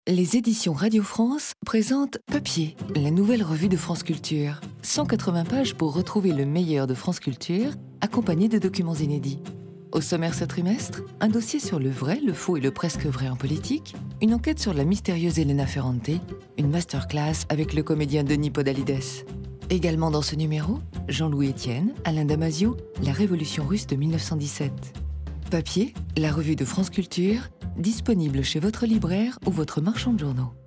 Les éditions Radio France présentent Papier, la nouvelle revue de France Culture. 180 pages pour retrouver le meilleur de France Culture, accompagné de documents inédits. Au sommaire ce trimestre, un dossier sur le vrai, le faux et le presque vrai en politique, une enquête sur la mystérieuse Elena Ferrante, une masterclass avec le comédien Denis Podalides. Également dans ce numéro, Jean-Louis Etienne, Alain Damasio, la Révolution russe de 1917. Papier, la revue de France Culture, disponible chez votre libraire ou votre marchand de journaux.